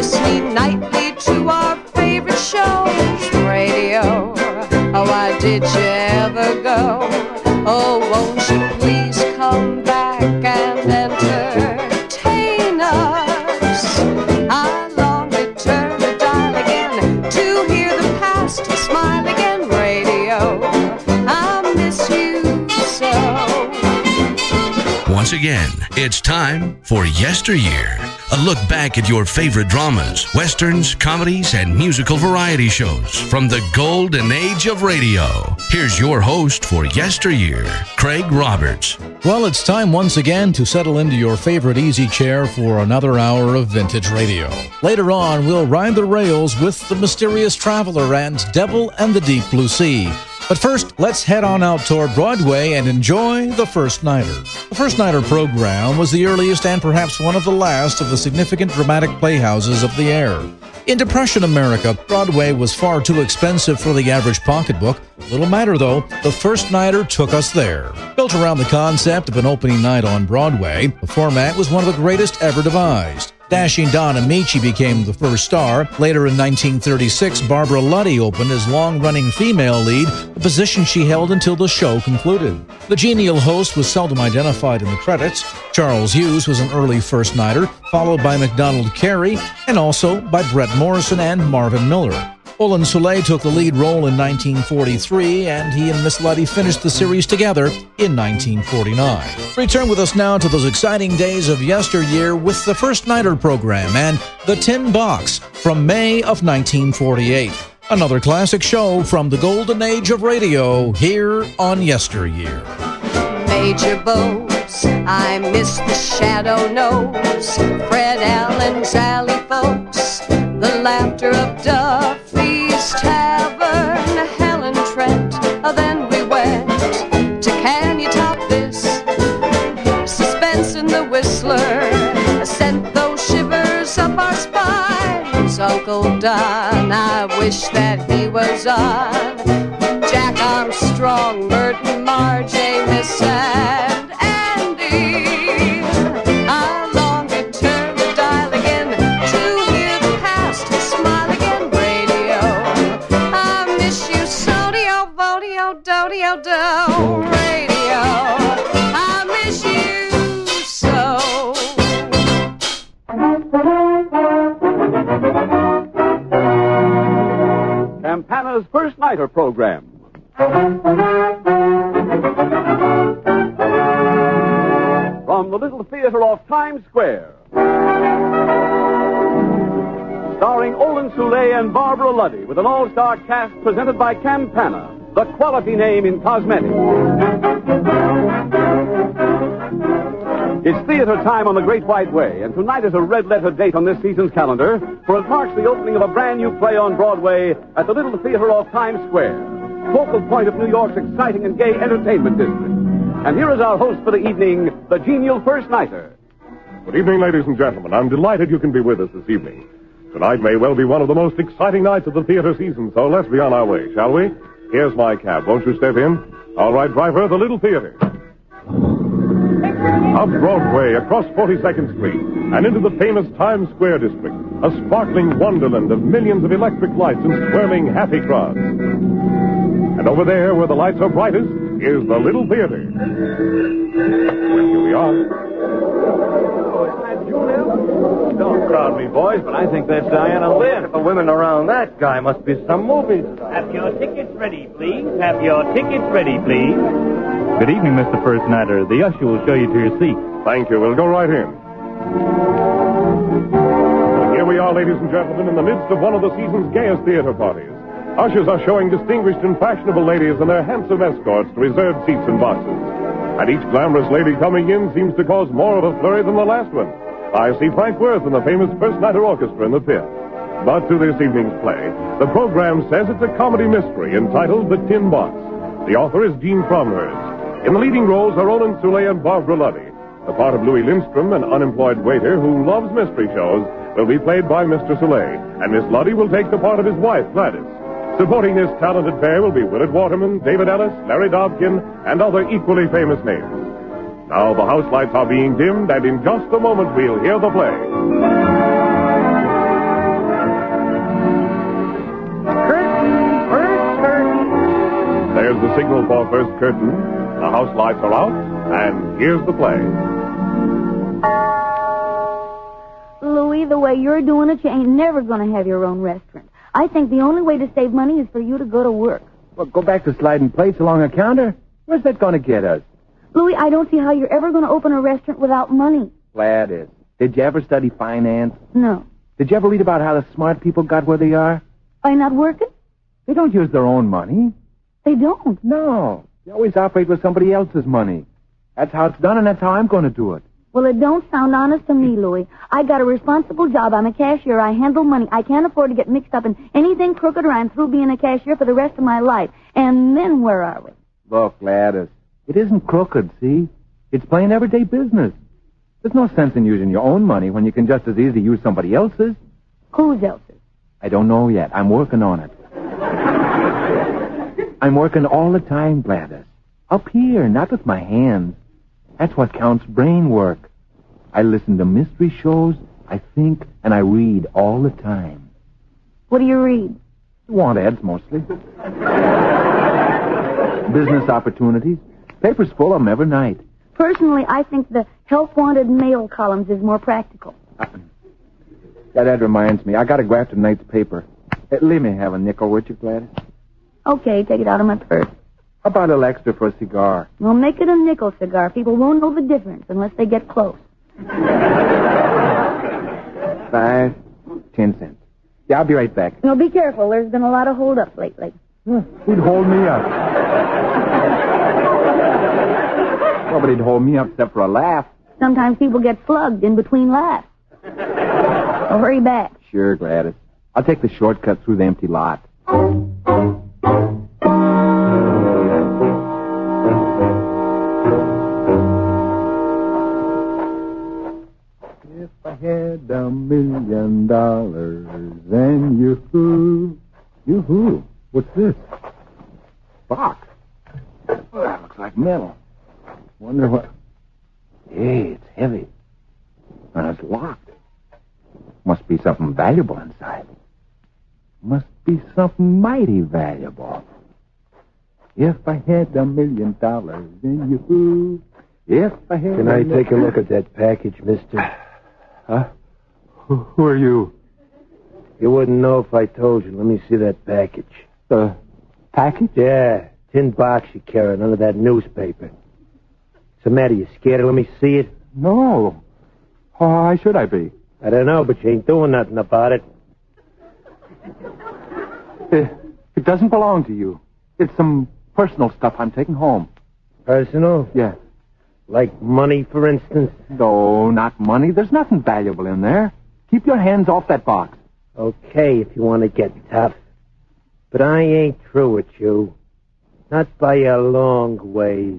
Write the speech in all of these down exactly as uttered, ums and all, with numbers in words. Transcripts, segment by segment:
listening nightly to our favorite shows. Radio, oh, why did you ever go? Oh, won't you please come back and entertain us? I long to turn the dial again to hear the past smile again. Radio, I miss you so. Once again, it's time for Yesteryear. A look back at your favorite dramas, westerns, comedies, and musical variety shows from the golden age of radio. Here's your host for Yesteryear, Craig Roberts. Well, it's time once again to settle into your favorite easy chair for another hour of vintage radio. Later on, we'll ride the rails with The Mysterious Traveler and Devil and the Deep Blue Sea. But first, let's head on out toward Broadway and enjoy The First Nighter. The First Nighter program was the earliest and perhaps one of the last of the significant dramatic playhouses of the era. In Depression America, Broadway was far too expensive for the average pocketbook. Little matter though, The First Nighter took us there. Built around the concept of an opening night on Broadway, the format was one of the greatest ever devised. Dashing Don Amici became the first star. Later in nineteen thirty-six, Barbara Luddy opened as long-running female lead, a position she held until the show concluded. The genial host was seldom identified in the credits. Charles Hughes was an early first-nighter, followed by MacDonald Carey, and also by Brett Morrison and Marvin Miller. Olin Soule took the lead role in nineteen forty-three, and he and Miss Luddy finished the series together in nineteen forty-nine. Return with us now to those exciting days of yesteryear with the First Nighter program and The Tin Box from May of nineteen forty-eight. Another classic show from the golden age of radio here on Yesteryear. Major Bose, I miss the Shadow Nose, Fred Allen's Alley folks, the laughter of Duffy's Tavern, Helen Trent, oh, then we went to Can You Top This? Suspense in the Whistler sent those shivers up our spines. Uncle Don, I wish that he was on. Jack Armstrong, Merton, Marjay, Miss and Andy. I long to turn the dial again to hear the past smile again. Radio, I miss you so, dio, vodio, dodio, do. Radio, I miss you so. Campana's First Nighter program. From the Little Theater off Times Square. Starring Olin Soule and Barbara Luddy with an all-star cast presented by Campana, the quality name in cosmetics. It's theater time on the Great White Way, and tonight is a red-letter date on this season's calendar, for it marks the opening of a brand-new play on Broadway at the Little Theater off Times Square, focal point of New York's exciting and gay entertainment district. And here is our host for the evening, the genial First Nighter. Good evening, ladies and gentlemen. I'm delighted you can be with us this evening. Tonight may well be one of the most exciting nights of the theater season, so let's be on our way, shall we? Here's my cab. Won't you step in? All right, driver, the Little Theater. Up Broadway, across forty-second Street, and into the famous Times Square district, a sparkling wonderland of millions of electric lights and swirling happy crowds. And over there, where the lights are brightest, is the Little Theater. Well, here we are. Don't crowd me, boys, but I think that's Diana Lynn. The women around that guy must be some movie star. Have your tickets ready, please. Have your tickets ready, please. Good evening, Mister First Nighter. The usher will show you to your seat. Thank you. We'll go right in. Well, here we are, ladies and gentlemen, in the midst of one of the season's gayest theater parties. Ushers are showing distinguished and fashionable ladies and their handsome escorts to reserved seats and boxes. And each glamorous lady coming in seems to cause more of a flurry than the last one. I see Frank Worth and the famous First Nighter Orchestra in the pit. But to this evening's play, the program says it's a comedy mystery entitled The Tin Box. The author is Gene Cromhurst. In the leading roles are Olin Soule and Barbara Luddy. The part of Louis Lindstrom, an unemployed waiter who loves mystery shows, will be played by Mister Soule, and Miss Luddy will take the part of his wife, Gladys. Supporting this talented pair will be Willard Waterman, David Ellis, Larry Dobkin, and other equally famous names. Now the house lights are being dimmed, and in just a moment we'll hear the play. football first curtain. The house lights are out, and here's the play. Louis, the way you're doing it, you ain't never going to have your own restaurant. I think the only way to save money is for you to go to work. Well, go back to sliding plates along a counter? Where's that going to get us? Louis, I don't see how you're ever going to open a restaurant without money. Gladys, did you ever study finance? No. Did you ever read about how the smart people got where they are? By not working? They don't use their own money. They don't? No. They always operate with somebody else's money. That's how it's done, and that's how I'm going to do it. Well, it don't sound honest to me, Louis. I got a responsible job. I'm a cashier. I handle money. I can't afford to get mixed up in anything crooked, or I'm through being a cashier for the rest of my life. And then where are we? Look, Gladys, it isn't crooked, see? It's plain everyday business. There's no sense in using your own money when you can just as easily use somebody else's. Whose else's? I don't know yet. I'm working on it. I'm working all the time, Gladys. Up here, not with my hands. That's what counts brain work. I listen to mystery shows, I think, and I read all the time. What do you read? Want ads, mostly. Business opportunities. Papers full of them every night. Personally, I think the help-wanted mail columns is more practical. Uh, that, that reminds me. I got to go after tonight's paper. Uh, leave me have a nickel, would you, Gladys? Okay, take it out of my purse. How about a little extra for a cigar? Well, make it a nickel cigar. People won't know the difference unless they get close. Five, ten cents. Yeah, I'll be right back. No, be careful. There's been a lot of hold-ups lately. Huh, who'd hold me up? Nobody'd hold me up except for a laugh. Sometimes people get slugged in between laughs. So hurry back. Sure, Gladys. I'll take the shortcut through the empty lot. If I had a million dollars and you-hoo, you-hoo, what's this? Box. Oh, that looks like metal. Wonder what... Hey, it's heavy. And it's locked. Must be something valuable inside. Must be something mighty valuable. If I had a million dollars and you-hoo, if I had... Can I take a look at that package, mister? Huh? Who, who are you? You wouldn't know if I told you. Let me see that package. The package? Yeah, tin box you carry, none of that newspaper. What's the matter? You scared to let me see it? No. Why should I be? I don't know, but you ain't doing nothing about it. It, it doesn't belong to you. It's some personal stuff I'm taking home. Personal? Yeah. Like money, for instance? No, not money. There's nothing valuable in there. Keep your hands off that box. Okay, if you want to get tough. But I ain't through with you. Not by a long ways.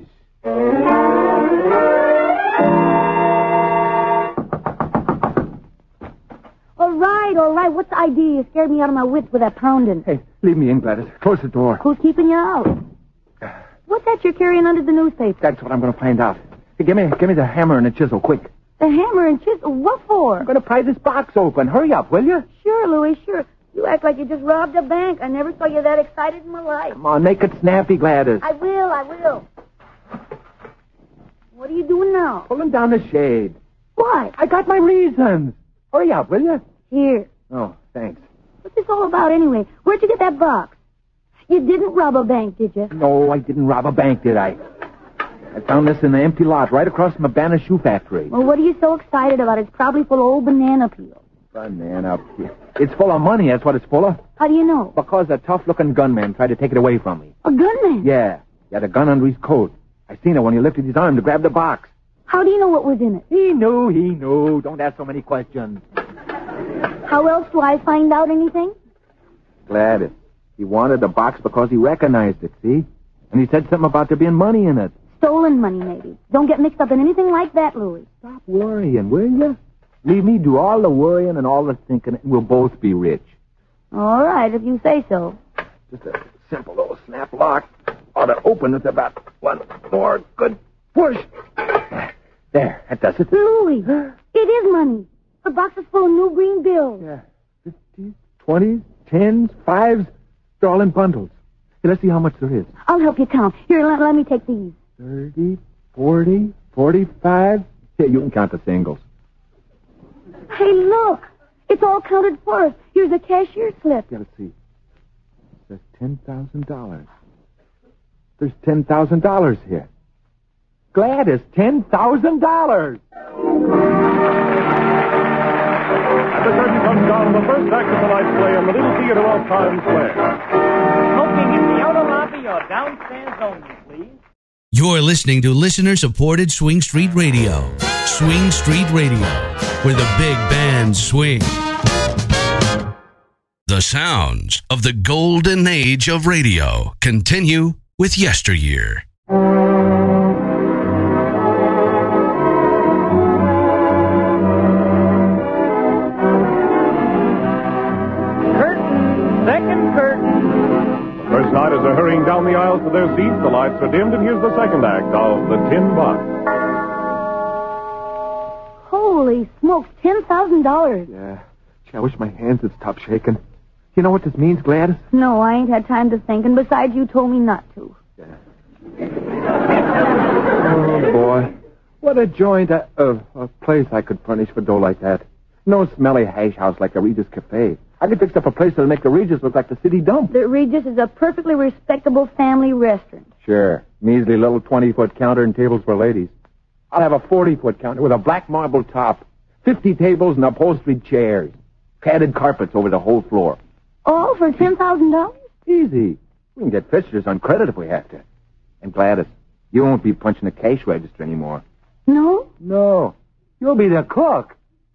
All right, all right. What's the idea? You scared me out of my wits with that pounding. Hey, leave me in, Gladys. Close the door. Who's keeping you out? What's that you're carrying under the newspaper? That's what I'm going to find out. Hey, give me, give me the hammer and the chisel, quick. The hammer and chisel? What for? I'm going to pry this box open. Hurry up, will you? Sure, Louis, sure. You act like you just robbed a bank. I never saw you that excited in my life. Come on, make it snappy, Gladys. I will, I will. What are you doing now? Pulling down the shade. What? I got my reasons. Hurry up, will you? Here. Oh, thanks. What's this all about anyway? Where'd you get that box? You didn't rob a bank, did you? No, I didn't rob a bank, did I? I found this in the empty lot right across from a Banner shoe factory. Well, what are you so excited about? It's probably full of old banana peels. Banana peel. It's full of money, that's what it's full of. How do you know? Because a tough-looking gunman tried to take it away from me. A gunman? Yeah. He had a gun under his coat. I seen it when he lifted his arm to grab the box. How do you know what was in it? He knew, he knew. Don't ask so many questions. How else do I find out anything? Gladys. He wanted the box because he recognized it, see? And he said something about there being money in it. Stolen money, maybe. Don't get mixed up in anything like that, Louis. Stop worrying, will you? Leave me do all the worrying and all the thinking, and we'll both be rich. All right, if you say so. Just a simple little snap lock. Ought to open with about one more good push. There, that does it. Louis, it is money. The box is full of new green bills. Yeah, fifties, twenties, tens, fives. They're all in bundles. Here, let's see how much there is. I'll help you count. Here, let, let me take these. Thirty, forty, forty-five. Here, you can count the singles. Hey, look. It's all counted for us. Here's a cashier's slip. Yeah, let's see. There's ten thousand dollars. There's ten thousand dollars here. Gladys, ten thousand dollars. And the curtain comes down on the first act of tonight's play in the Little Theater off Times Square. Smoking in the outer lobby or downstairs only, please. You're listening to listener-supported Swing Street Radio. Swing Street Radio, where the big bands swing. The sounds of the golden age of radio continue with Yesteryear. First nighters are hurrying down the aisles to their seats. The lights are dimmed, and here's the second act of The Tin Box. Holy smokes, ten thousand dollars. Yeah. Gee, I wish my hands had stopped shaking. You know what this means, Gladys? No, I ain't had time to think, and besides, you told me not to. Yeah. Oh, boy. What a joint, a, a, a place I could furnish for dough like that. No smelly hash house like the Regis Cafe. I could fix up a place that'll make the Regis look like the city dump. The Regis is a perfectly respectable family restaurant. Sure. Measly little twenty-foot counter and tables for ladies. I'll have a forty-foot counter with a black marble top, fifty tables and upholstered chairs, padded carpets over the whole floor. All for ten thousand dollars? Easy. We can get fixtures on credit if we have to. And Gladys, you won't be punching a cash register anymore. No? No. You'll be the cook.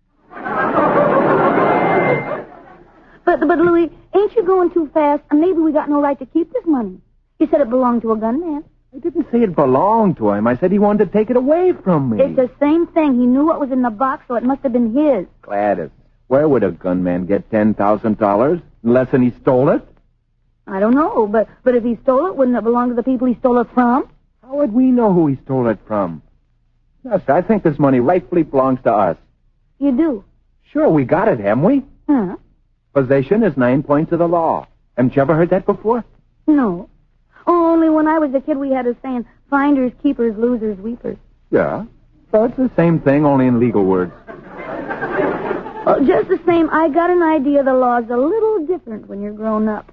But, but, Louis, ain't you going too fast? And maybe we got no right to keep this money. You said it belonged to a gunman. I didn't say it belonged to him. I said he wanted to take it away from me. It's the same thing. He knew what was in the box, so it must have been his. Gladys, where would a gunman get ten thousand dollars unless he stole it? I don't know, but, but if he stole it, wouldn't it belong to the people he stole it from? How would we know who he stole it from? Yes, I think this money rightfully belongs to us. You do? Sure, we got it, haven't we? Huh? Possession is nine points of the law. Haven't you ever heard that before? No. Only when I was a kid we had a saying, finders, keepers, losers, weepers. Yeah. So it's the same thing, only in legal words. Well, just the same, I got an idea the law's a little different when you're grown up.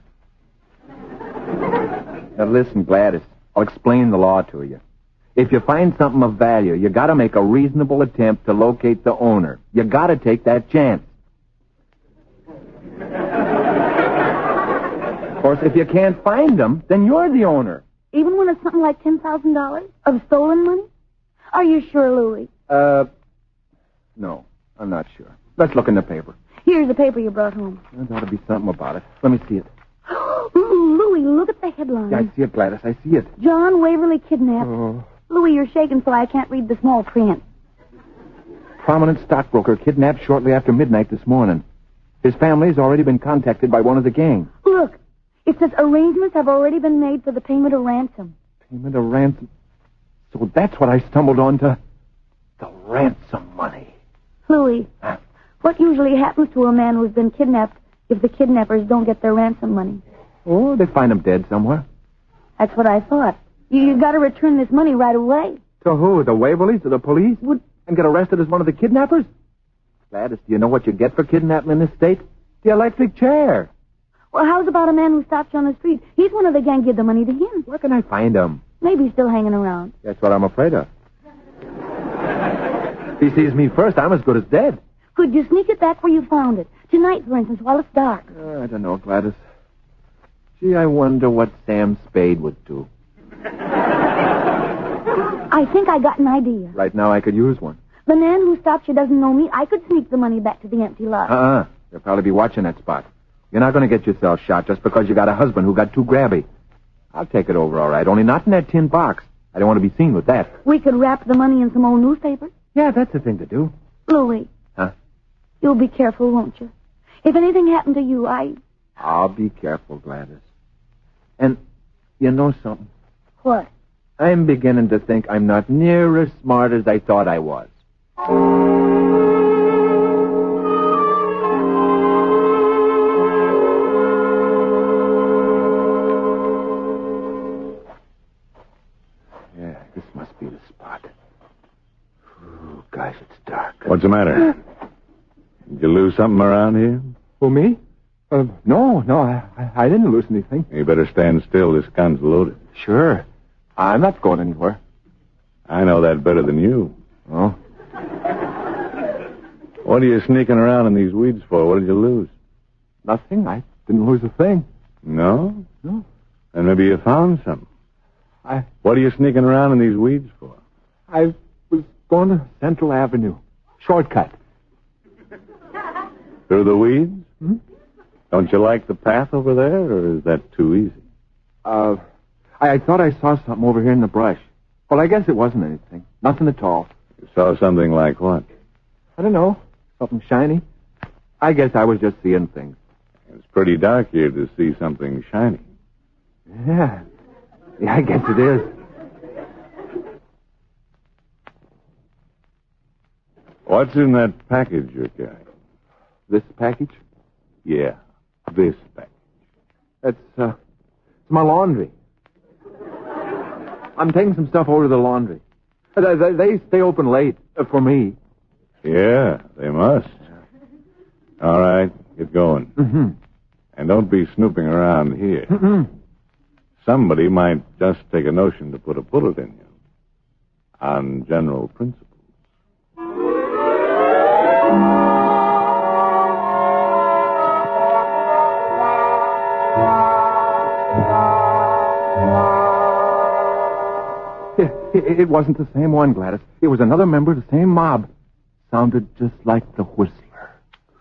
Now listen, Gladys, I'll explain the law to you. If you find something of value, you gotta make a reasonable attempt to locate the owner. You gotta take that chance. Of course, if you can't find them, then you're the owner. Even when it's something like ten thousand dollars of stolen money? Are you sure, Louis? Uh, no, I'm not sure. Let's look in the paper. Here's the paper you brought home. There ought to be something about it. Let me see it. Louis, look at the headline. Yeah, I see it, Gladys. I see it. John Waverly kidnapped. Oh. Louis, you're shaking so I can't read the small print. Prominent stockbroker kidnapped shortly after midnight this morning. His family's already been contacted by one of the gang. Look, it says arrangements have already been made for the payment of ransom. Payment of ransom? So that's what I stumbled onto. The ransom money. Louis, Huh? what usually happens to a man who's been kidnapped if the kidnappers don't get their ransom money? Oh, they find him dead somewhere. That's what I thought. You, you got to return this money right away. To who? The Waverleys or the police? Would... And get arrested as one of the kidnappers? Gladys, do you know what you get for kidnapping in this state? The electric chair. Well, how's about a man who stops you on the street? He's one of the gang. Give the money to him. Where can I find him? Maybe he's still hanging around. That's what I'm afraid of. If he sees me first, I'm as good as dead. Could you sneak it back where you found it? Tonight, for instance, while it's dark. Uh, I don't know, Gladys. Gee, I wonder what Sam Spade would do. I think I got an idea. Right now, I could use one. The man who stopped you doesn't know me. I could sneak the money back to the empty lot. Uh-uh. They'll probably be watching that spot. You're not going to get yourself shot just because you got a husband who got too grabby. I'll take it over, all right, only not in that tin box. I don't want to be seen with that. We could wrap the money in some old newspapers. Yeah, that's the thing to do. Louis. Huh? You'll be careful, won't you? If anything happened to you, I... I'll be careful, Gladys. And you know something? What? I'm beginning to think I'm not near as smart as I thought I was. the matter? Did you lose something around here? Who, me? Uh, no, no, I, I, I didn't lose anything. You better stand still. This gun's loaded. Sure. I'm not going anywhere. I know that better than you. Oh? What are you sneaking around in these weeds for? What did you lose? Nothing. I didn't lose a thing. No? No. Then maybe you found something. I... What are you sneaking around in these weeds for? I was going to Central Avenue. Shortcut. Through the weeds? Hmm? Don't you like the path over there, or is that too easy? Uh, I, I thought I saw something over here in the brush. Well, I guess it wasn't anything. Nothing at all. You saw something like what? I don't know. Something shiny. I guess I was just seeing things. It's pretty dark here to see something shiny. Yeah. Yeah, I guess it is. What's in that package you're carrying? This package? Yeah, this package. It's, uh, it's my laundry. I'm taking some stuff over to the laundry. They, they, they stay open late uh, for me. Yeah, they must. All right, get going. Mm-hmm. And don't be snooping around here. Mm-hmm. Somebody might just take a notion to put a bullet in you. On general principles. It, it wasn't the same one, Gladys. It was another member of the same mob. Sounded just like the Whistler.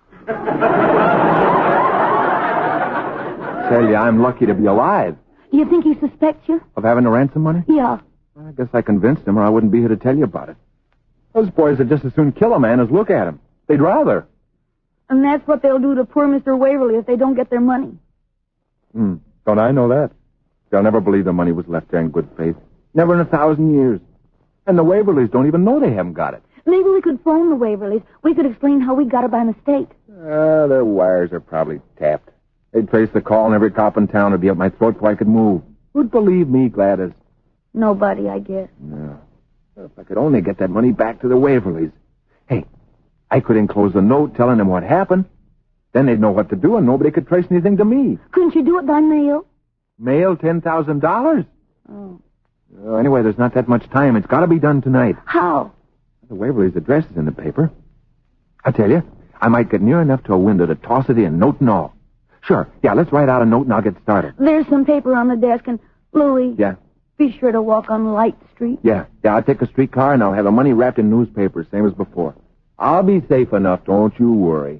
Tell you, I'm lucky to be alive. Do you think he suspects you? Of having the ransom money? Yeah. I guess I convinced him, or I wouldn't be here to tell you about it. Those boys would just as soon kill a man as look at him. They'd rather. And that's what they'll do to poor Mister Waverly if they don't get their money. Hmm. Don't I know that? They'll never believe the money was left there in good faith. Never in a thousand years. And the Waverlys don't even know they haven't got it. Maybe we could phone the Waverlys. We could explain how we got it by mistake. Uh, their wires are probably tapped. They'd trace the call, and every cop in town would be up my throat before I could move. Who'd believe me, Gladys? Nobody, I guess. No. If I could only get that money back to the Waverlys. Hey, I could enclose a note telling them what happened. Then they'd know what to do, and nobody could trace anything to me. Couldn't you do it by mail? Mail ten thousand dollars? Oh. Uh, anyway, there's not that much time. It's got to be done tonight. How? The Waverly's address is in the paper. I tell you, I might get near enough to a window to toss it in, note and all. Sure. Yeah, let's write out a note and I'll get started. There's some paper on the desk, and Louis. Yeah? Be sure to walk on Light Street. Yeah. Yeah, I'll take a streetcar and I'll have the money wrapped in newspapers, same as before. I'll be safe enough, don't you worry.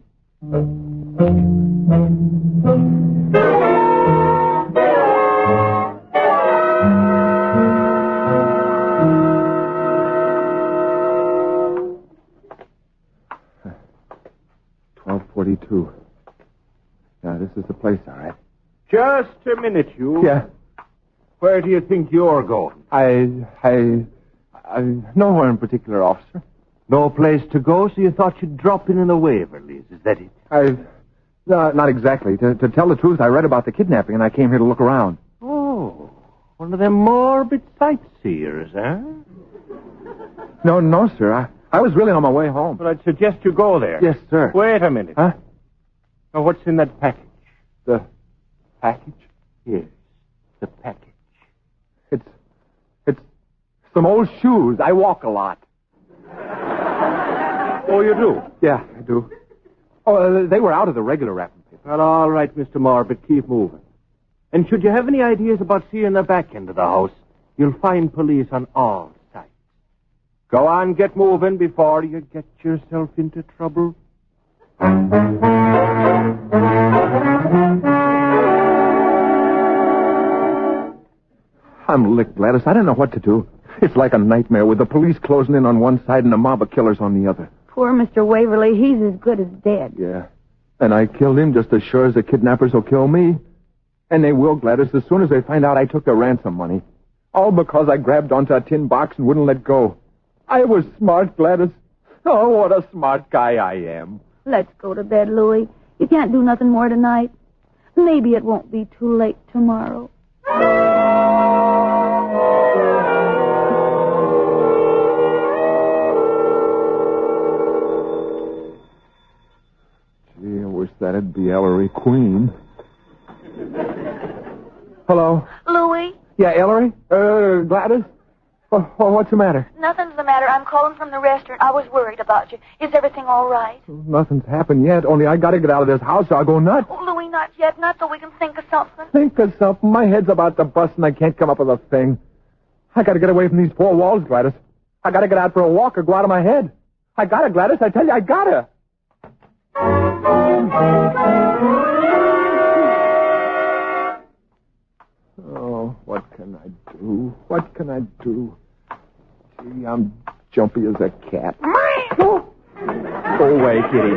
twelve forty-two. Yeah, this is the place, all right. Just a minute, you. Yeah. Where do you think you're going? I, I, I, nowhere in particular, officer. No place to go, so you thought you'd drop in in the Waverlys. Is that it? I, no, not exactly. To, to tell the truth, I read about the kidnapping and I came here to look around. Oh, one of them morbid sightseers, eh? No, no, sir. I, I was really on my way home. But I'd suggest you go there. Yes, sir. Wait a minute. Huh? Now, what's in that package? The package? Yes, the package. It's, it's some old shoes. I walk a lot. Oh, you do? Yeah, I do. Oh, uh, they were out of the regular wrapping paper. Well, all right, Mister Morbid, keep moving. And should you have any ideas about seeing the back end of the house, you'll find police on all sides. Go on, get moving before you get yourself into trouble. I'm licked, Gladys. I don't know what to do. It's like a nightmare with the police closing in on one side and a mob of killers on the other. Poor Mister Waverly, he's as good as dead. Yeah. And I killed him just as sure as the kidnappers will kill me. And they will, Gladys, as soon as they find out I took their ransom money. All because I grabbed onto a tin box and wouldn't let go. I was smart, Gladys. Oh, what a smart guy I am. Let's go to bed, Louis. You can't do nothing more tonight. Maybe it won't be too late tomorrow. That'd be Ellery Queen. Hello? Louie? Yeah, Ellery? Uh, Gladys? Oh, oh, what's the matter? Nothing's the matter. I'm calling from the restaurant. I was worried about you. Is everything all right? Nothing's happened yet, only I gotta get out of this house or I'll go nuts. Oh, Louie, not yet. Not so we can think of something. Think of something. My head's about to bust and I can't come up with a thing. I gotta get away from these four walls, Gladys. I gotta get out for a walk or go out of my head. I gotta, Gladys. I tell you, I gotta. Oh, what can I do? What can I do? Gee, I'm jumpy as a cat. Oh. Go away, kitty.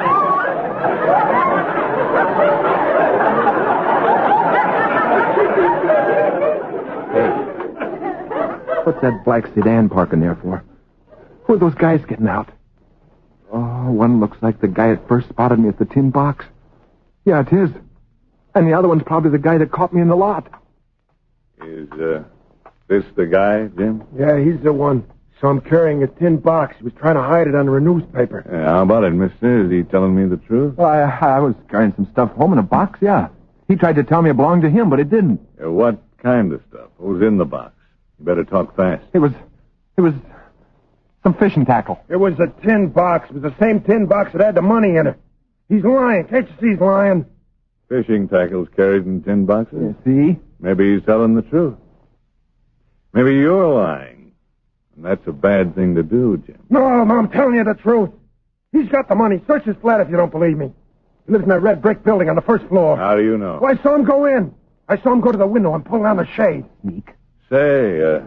Hey, what's that black sedan parking there for? Who are those guys getting out? Oh, one looks like the guy that first spotted me at the tin box. Yeah, it is. And the other one's probably the guy that caught me in the lot. Is, uh, this the guy, Jim? Yeah, he's the one. Saw him carrying a tin box. He was trying to hide it under a newspaper. Yeah, how about it, mister? Is he telling me the truth? Well, I, I was carrying some stuff home in a box, yeah. He tried to tell me it belonged to him, but it didn't. Uh, what kind of stuff? What was in the box? You better talk fast. It was, it was some fishing tackle. It was a tin box. It was the same tin box that had the money in it. He's lying. Can't you see he's lying? Fishing tackles carried in tin boxes? You see? Maybe he's telling the truth. Maybe you're lying. And that's a bad thing to do, Jim. No, no, I'm telling you the truth. He's got the money. Search his flat if you don't believe me. He lives in that red brick building on the first floor. How do you know? Well, I saw him go in. I saw him go to the window and pull down the shade. Sneak. Say, uh...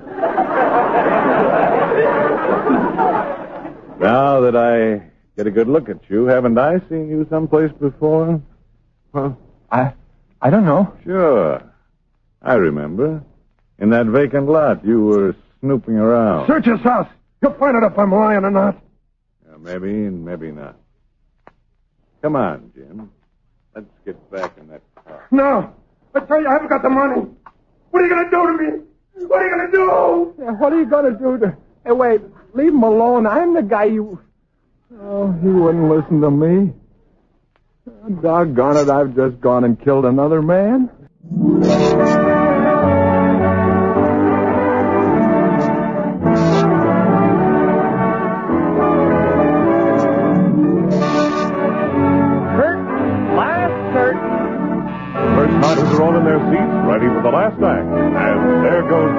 now that I get a good look at you, haven't I seen you someplace before? Well, I... I don't know. Sure. I remember. In that vacant lot, you were snooping around. Search his house. You'll find out if I'm lying or not. Yeah, maybe and maybe not. Come on, Jim. Let's get back in that car. No. I tell you, I haven't got the money. What are you going to do to me? What are you going to do? Yeah, what are you going to do to... Hey, wait. Leave him alone. I'm the guy you... Oh, he wouldn't listen to me. Doggone it, I've just gone and killed another man. Riders are all in their seats, ready for the last act. And there goes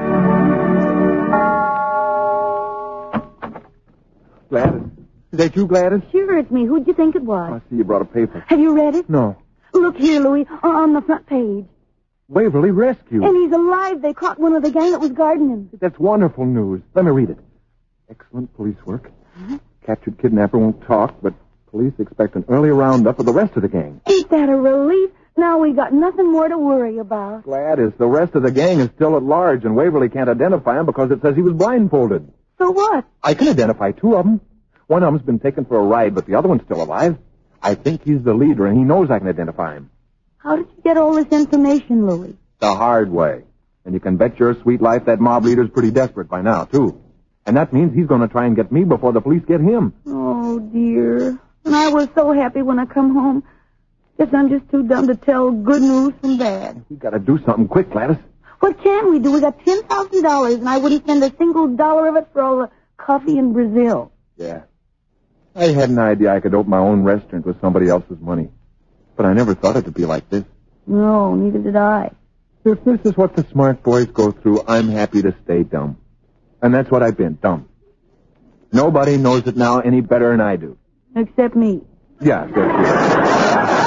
the curtain. Gladys. Is that you, Gladys? Sure, it's me. Who'd you think it was? I see you brought a paper. Have you read it? No. Look here, Louis, on the front page. Waverly rescued. And he's alive. They caught one of the gang that was guarding him. That's wonderful news. Let me read it. Excellent police work. Huh? Captured kidnapper won't talk, but police expect an early roundup of the rest of the gang. Ain't that a relief? Now we got nothing more to worry about. Gladys, the rest of the gang is still at large, and Waverly can't identify him because it says he was blindfolded. So what? I can identify two of them. One of them's been taken for a ride, but the other one's still alive. I think he's the leader, and he knows I can identify him. How did you get all this information, Louis? The hard way. And you can bet your sweet life that mob leader's pretty desperate by now, too. And that means he's going to try and get me before the police get him. Oh, dear. And I was so happy when I come home. Guess I'm just too dumb to tell good news from bad. We got to do something quick, Gladys. What can we do? We got ten thousand dollars, and I wouldn't spend a single dollar of it for all the coffee in Brazil. Yeah. I had an idea I could open my own restaurant with somebody else's money. But I never thought it would be like this. No, neither did I. If this is what the smart boys go through, I'm happy to stay dumb. And that's what I've been, dumb. Nobody knows it now any better than I do. Except me. Yeah, except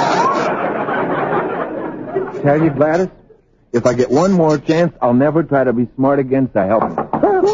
you. Tell you, Gladys, if I get one more chance, I'll never try to be smart again, so help me.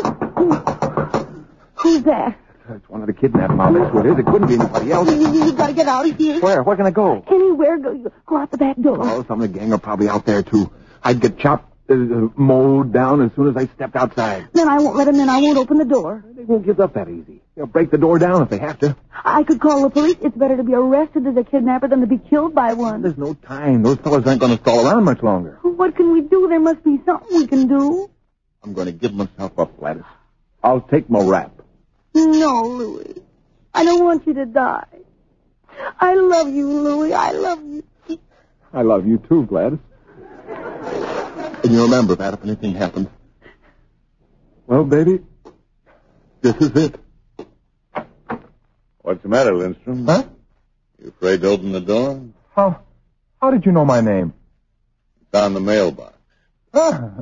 Who's that? It's one of the kidnapped mob. That's what it is. It couldn't be anybody else. You, you, you gotta get out of here. Where? Where can I go? Anywhere. Go, go out the back door. Oh, some of the gang are probably out there, too. I'd get chopped, uh, mowed down as soon as I stepped outside. Then I won't let them in. I won't open the door. They won't give up that easy. They'll break the door down if they have to. I could call the police. It's better to be arrested as a kidnapper than to be killed by one. There's no time. Those fellas aren't going to stall around much longer. What can we do? There must be something we can do. I'm going to give myself up, Gladys. I'll take my rap. No, Louis. I don't want you to die. I love you, Louie. I love you. I love you too, Gladys. And you remember that if anything happens. Well, baby, this is it. What's the matter, Lindstrom? Huh? You afraid to open the door? How, how did you know my name? It's on the mailbox. Ah.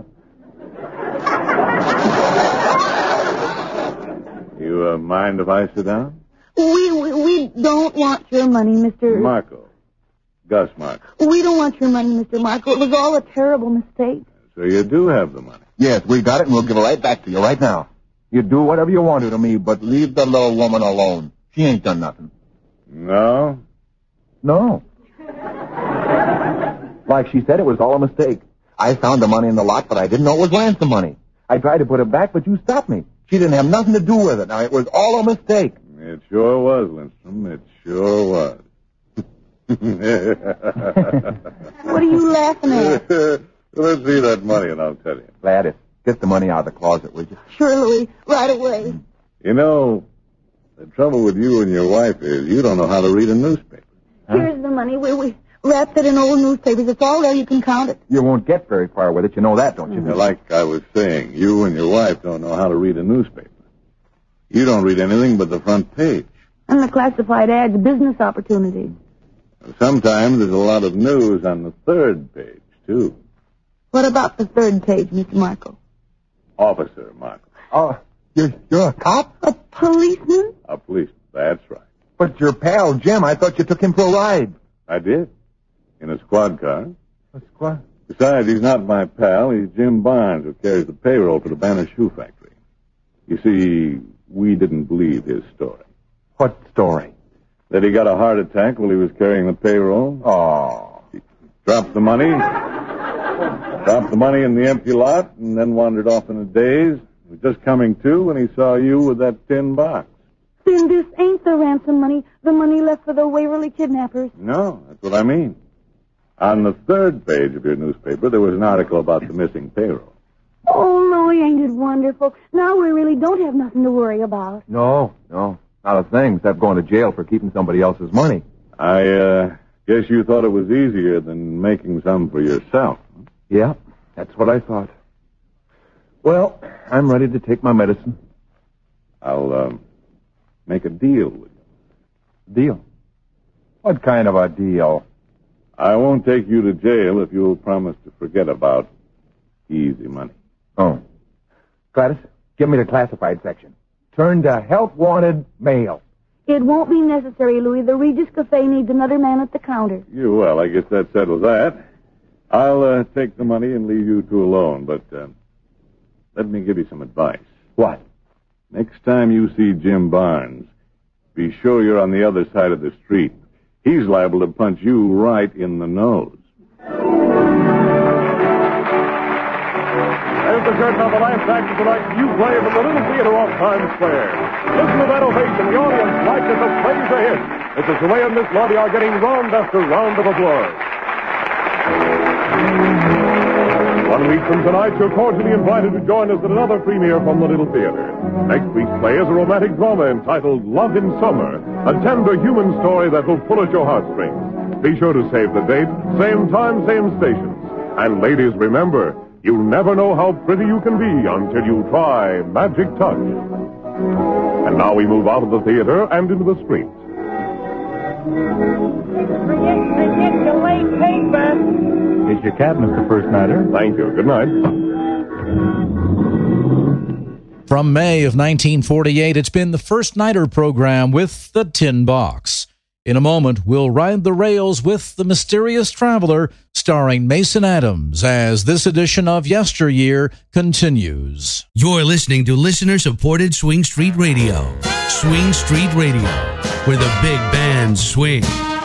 You uh, mind if I sit down? We, we we don't want your money, Mister Marco. Gus Marco. We don't want your money, Mister Marco. It was all a terrible mistake. So you do have the money? Yes, we got it, and we'll give it right back to you right now. You do whatever you want to to me, but Leave the little woman alone. She ain't done nothing. No? no. Like she said, it was all a mistake. I found the money in the lot, but I didn't know it was ransom money. I tried to put it back, but you stopped me. She didn't have nothing to do with it. Now, it was all a mistake. It sure was, Lindstrom. It sure was. What are you laughing at? Let's see that money, and I'll tell you. Gladys, get the money out of the closet, will you? Sure, Louie. Right away. You know, the trouble with you and your wife is you don't know how to read a newspaper. Here's the money. We, we wrapped it in old newspapers. It's all there. You can count it. You won't get very far with it. You know that, don't you? Now, like I was saying, you and your wife don't know how to read a newspaper. You don't read anything but the front page. And the classified ads, business opportunities. Sometimes there's a lot of news on the third page, too. What about the third page, Mister Marco? Officer Marco. Oh, you're, you're a cop? A policeman? A policeman, that's right. But your pal, Jim, I thought you took him for a ride. I did. In a squad car. A squad? Besides, he's not my pal. He's Jim Barnes, who carries the payroll for the Banner Shoe Factory. You see, we didn't believe his story. What story? That he got a heart attack while he was carrying the payroll. Oh. He dropped the money. Dropped the money in the empty lot, and then wandered off in a daze. He was just coming to when he saw you with that tin box. Then this ain't the ransom money, the money left for the Waverly kidnappers. No, that's what I mean. On the third page of your newspaper, there was an article about the missing payroll. Oh, Louie, ain't it wonderful? Now we really don't have nothing to worry about. No, no. Not a thing, except going to jail for keeping somebody else's money. I, uh, guess you thought it was easier than making some for yourself. Yeah, that's what I thought. Well, I'm ready to take my medicine. I'll, um, make a deal with you. Deal? What kind of a deal? I won't take you to jail if you'll promise to forget about easy money. Oh. Gladys, give me the classified section. Turn to help wanted mail. It won't be necessary, Louie. The Regis Cafe needs another man at the counter. You, well, I guess that settles that. I'll uh, take the money and leave you two alone, but uh, let me give you some advice. What? Next time you see Jim Barnes, be sure you're on the other side of the street. He's liable to punch you right in the nose. There's the curtain on the last act of tonight's new play from the Little Theater off Times Square. Listen to that ovation. The audience like as the play's a hit. It's as Ray and Miss Lottie are getting round after round of applause. One week from tonight, you're cordially invited to join us at another premiere from the Little Theater. Next week's play is a romantic drama entitled Love in Summer, a tender human story that will pull at your heartstrings. Be sure to save the date, same time, same stations. And ladies, remember, you never know how pretty you can be until you try Magic Touch. And now we move out of the theater and into the streets. Forget, forget the late paper. Here's your cab, Mister First Nighter. Thank you. Good night. From May of nineteen forty-eight, it's been the First Nighter program with the Tin Box. In a moment, we'll ride the rails with The Mysterious Traveler, starring Mason Adams, as this edition of Yesteryear continues. You're listening to listener-supported Swing Street Radio. Swing Street Radio, where the big bands swing.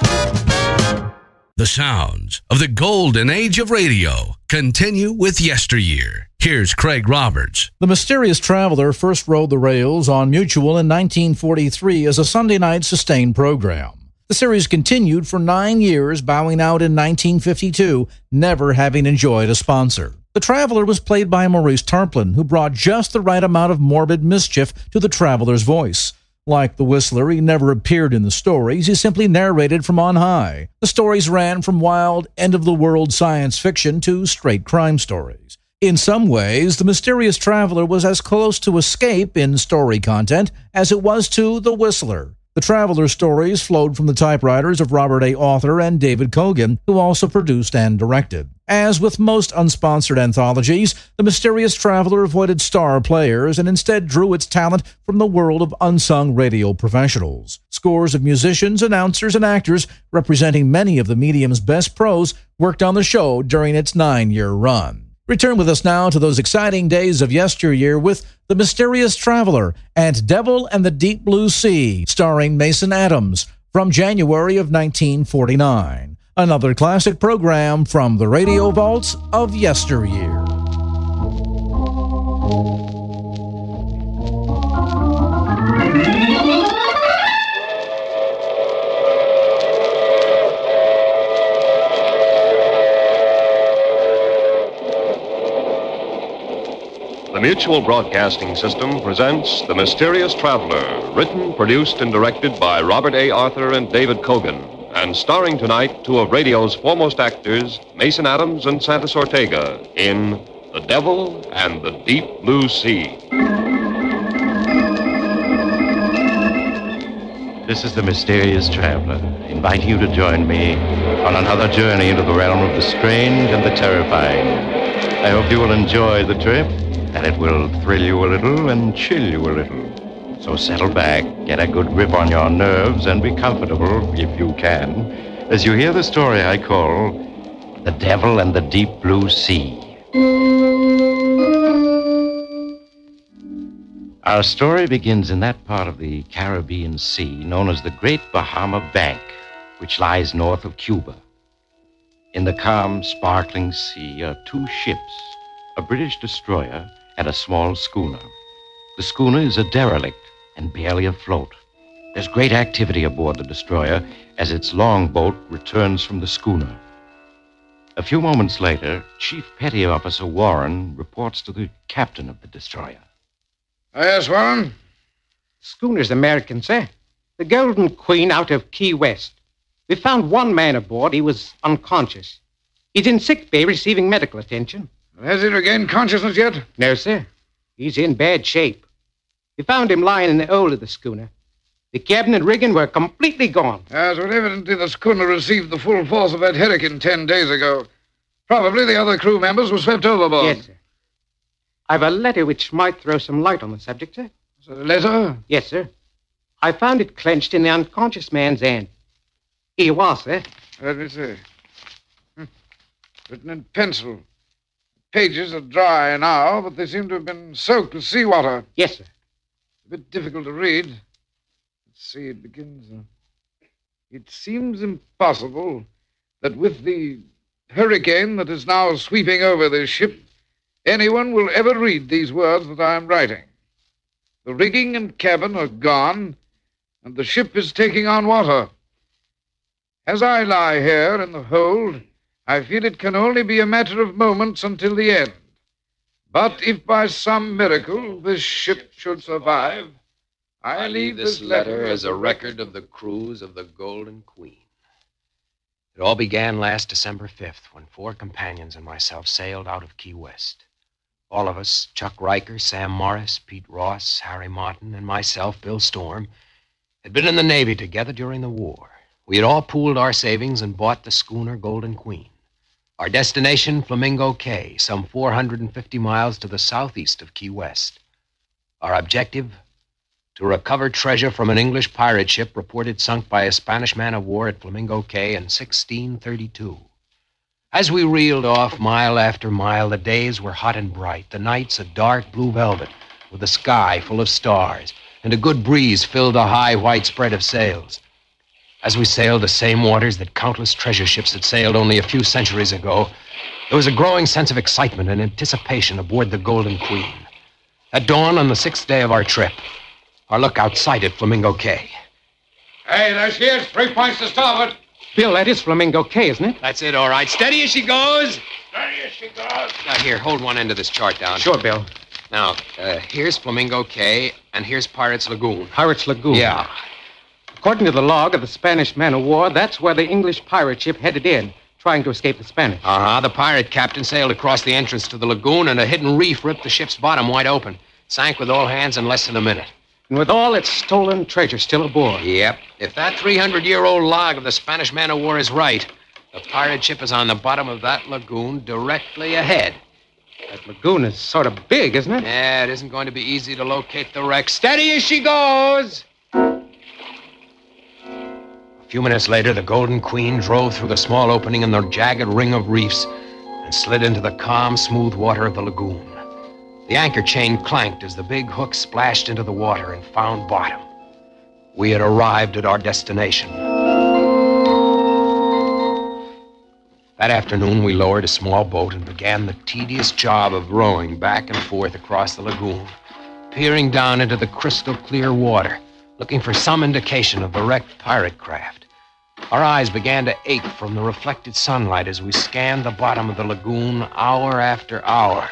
The sounds of the golden age of radio continue with Yesteryear. Here's Craig Roberts. The Mysterious Traveler first rode the rails on Mutual in nineteen forty-three as a Sunday night sustained program. The series continued for nine years, bowing out in nineteen fifty-two, never having enjoyed a sponsor. The Traveler was played by Maurice Tarplin, who brought just the right amount of morbid mischief to the Traveler's voice. Like the Whistler, he never appeared in the stories. He simply narrated from on high. The stories ran from wild, end-of-the-world science fiction to straight crime stories. In some ways, The Mysterious Traveler was as close to Escape in story content as it was to The Whistler. The Traveler stories flowed from the typewriters of Robert A. Author and David Kogan, who also produced and directed. As with most unsponsored anthologies, The Mysterious Traveler avoided star players and instead drew its talent from the world of unsung radio professionals. Scores of musicians, announcers, and actors representing many of the medium's best pros worked on the show during its nine-year run. Return with us now to those exciting days of yesteryear with The Mysterious Traveler and Devil and the Deep Blue Sea, starring Mason Adams, from January of nineteen forty-nine. Another classic program from the radio vaults of yesteryear. The Mutual Broadcasting System presents The Mysterious Traveler, written, produced, and directed by Robert A. Arthur and David Kogan, and starring tonight two of radio's foremost actors, Mason Adams and Santos Ortega, in The Devil and the Deep Blue Sea. This is The Mysterious Traveler, inviting you to join me on another journey into the realm of the strange and the terrifying. I hope you will enjoy the trip, that it will thrill you a little and chill you a little. So settle back, get a good grip on your nerves, and be comfortable, if you can, as you hear the story I call The Devil and the Deep Blue Sea. Our story begins in that part of the Caribbean Sea known as the Great Bahama Bank, which lies north of Cuba. In the calm, sparkling sea are two ships, a British destroyer and a small schooner. The schooner is a derelict and barely afloat. There's great activity aboard the destroyer as its longboat returns from the schooner. A few moments later, Chief Petty Officer Warren reports to the captain of the destroyer. Oh, yes, Warren? Schooner's American, sir. The Golden Queen out of Key West. We found one man aboard. He was unconscious. He's in sick bay receiving medical attention. Has he regained consciousness yet? No, sir. He's in bad shape. We found him lying in the hold of the schooner. The cabin and rigging were completely gone. Yes, well, evidently the schooner received the full force of that hurricane ten days ago. Probably the other crew members were swept overboard. Yes, sir. I've a letter which might throw some light on the subject, sir. Is it a letter? Yes, sir. I found it clenched in the unconscious man's hand. Here you are, sir. Let me see. Hmm. Written in pencil. Pages are dry now, but they seem to have been soaked with seawater. Yes, sir. A bit difficult to read. Let's see, it begins. Uh, it seems impossible that with the hurricane that is now sweeping over this ship, anyone will ever read these words that I am writing. The rigging and cabin are gone, and the ship is taking on water. As I lie here in the hold, I feel it can only be a matter of moments until the end. But if by some miracle this ship should survive, I, I leave this letter as a record of the cruise of the Golden Queen. It all began last December fifth, when four companions and myself sailed out of Key West. All of us, Chuck Riker, Sam Morris, Pete Ross, Harry Martin, and myself, Bill Storm, had been in the Navy together during the war. We had all pooled our savings and bought the schooner Golden Queen. Our destination, Flamingo Cay, some four hundred fifty miles to the southeast of Key West. Our objective, to recover treasure from an English pirate ship reported sunk by a Spanish man-of-war at Flamingo Cay in sixteen thirty-two. As we reeled off mile after mile, the days were hot and bright, the nights a dark blue velvet, with the sky full of stars, and a good breeze filled the high white spread of sails. As we sailed the same waters that countless treasure ships had sailed only a few centuries ago, there was a growing sense of excitement and anticipation aboard the Golden Queen. At dawn on the sixth day of our trip, our lookout sighted Flamingo Cay. Hey, there she is. Three points to starboard. Bill, that is Flamingo Cay, isn't it? That's it, all right. Steady as she goes. Steady as she goes. Now, here, hold one end of this chart down. Sure, Bill. Now, uh, here's Flamingo Cay, and here's Pirates Lagoon. Pirates Lagoon? Yeah. According to the log of the Spanish man of war, that's where the English pirate ship headed in, trying to escape the Spanish. Uh-huh. The pirate captain sailed across the entrance to the lagoon, and a hidden reef ripped the ship's bottom wide open. Sank with all hands in less than a minute. And with all its stolen treasure still aboard. Yep. If that three hundred year old log of the Spanish man of war is right, the pirate ship is on the bottom of that lagoon directly ahead. That lagoon is sort of big, isn't it? Yeah, it isn't going to be easy to locate the wreck. Steady as she goes! A few minutes later, the Golden Queen drove through the small opening in the jagged ring of reefs and slid into the calm, smooth water of the lagoon. The anchor chain clanked as the big hook splashed into the water and found bottom. We had arrived at our destination. That afternoon, we lowered a small boat and began the tedious job of rowing back and forth across the lagoon, peering down into the crystal clear water, looking for some indication of the wrecked pirate craft. Our eyes began to ache from the reflected sunlight as we scanned the bottom of the lagoon hour after hour.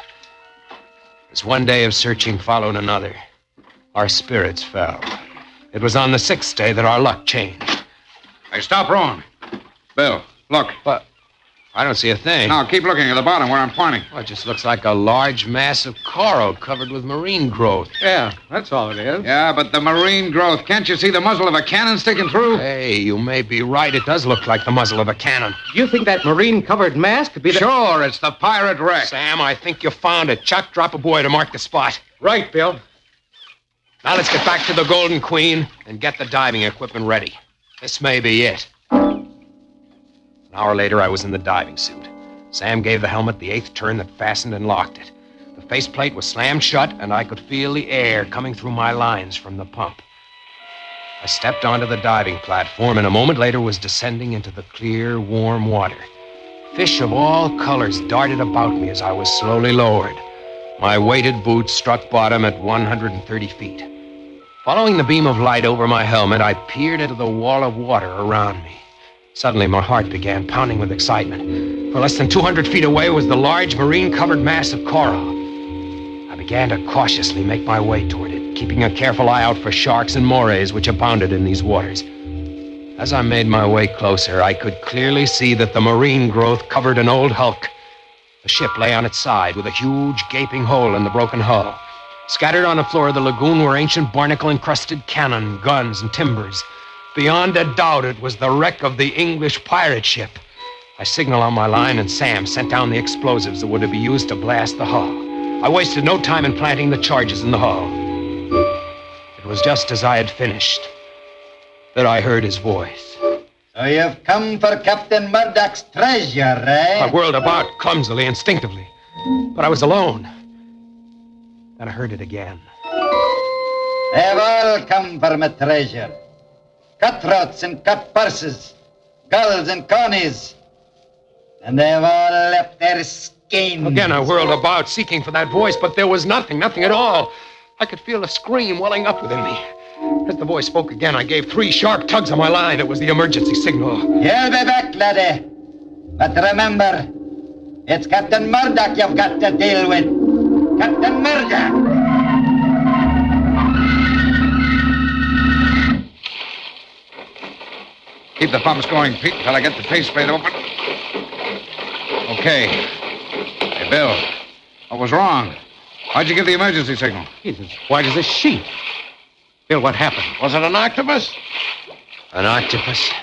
As one day of searching followed another, our spirits fell. It was on the sixth day that our luck changed. Hey, stop rowing. Bill, look. But I don't see a thing. Now, keep looking at the bottom where I'm pointing. Well, it just looks like a large mass of coral covered with marine growth. Yeah, that's all it is. Yeah, but the marine growth. Can't you see the muzzle of a cannon sticking through? Hey, you may be right. It does look like the muzzle of a cannon. Do you think that marine-covered mass could be the... Sure, it's the pirate wreck. Sam, I think you found it. Chuck, drop a boy to mark the spot. Right, Bill. Now let's get back to the Golden Queen and get the diving equipment ready. This may be it. An hour later, I was in the diving suit. Sam gave the helmet the eighth turn that fastened and locked it. The faceplate was slammed shut, and I could feel the air coming through my lines from the pump. I stepped onto the diving platform, and a moment later was descending into the clear, warm water. Fish of all colors darted about me as I was slowly lowered. My weighted boots struck bottom at one hundred thirty feet. Following the beam of light over my helmet, I peered into the wall of water around me. Suddenly, my heart began pounding with excitement. For less than two hundred feet away was the large marine-covered mass of coral. I began to cautiously make my way toward it, keeping a careful eye out for sharks and morays which abounded in these waters. As I made my way closer, I could clearly see that the marine growth covered an old hulk. The ship lay on its side with a huge gaping hole in the broken hull. Scattered on the floor of the lagoon were ancient barnacle-encrusted cannon, guns, and timbers. Beyond a doubt, it was the wreck of the English pirate ship. I signaled on my line, and Sam sent down the explosives that were to be used to blast the hull. I wasted no time in planting the charges in the hull. It was just as I had finished that I heard his voice. So you've come for Captain Murdoch's treasure, eh? I whirled about clumsily, instinctively, but I was alone. Then I heard it again. They've all come for my treasure. Cutthroats and cut purses, gulls and conies. And they've all left their skins. Again, I whirled about, seeking for that voice, but there was nothing, nothing at all. I could feel a scream welling up within me. As the voice spoke again, I gave three sharp tugs on my line. It was the emergency signal. You'll be back, laddie. But remember, it's Captain Murdoch you've got to deal with. Captain Murdoch! Keep the pumps going, Pete, until I get the faceplate open. Okay. Hey, Bill, what was wrong? Why'd you give the emergency signal? He's as white as a sheet. Bill, what happened? Was it an octopus? An octopus?